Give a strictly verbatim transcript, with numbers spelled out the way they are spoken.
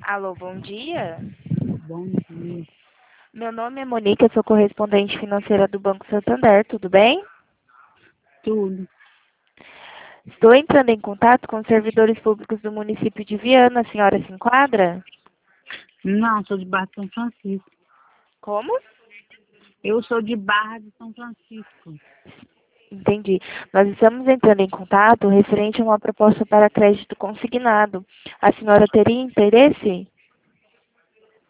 Alô, bom dia. Bom dia. Meu nome é Monique, eu sou correspondente financeira do Banco Santander, tudo bem? Tudo. Estou entrando em contato com os servidores públicos do município de Viana, a senhora se enquadra? Não, sou de Barra de São Francisco. Como? Eu sou de Barra de São Francisco. Entendi. Nós estamos entrando em contato referente a uma proposta para crédito consignado. A senhora teria interesse?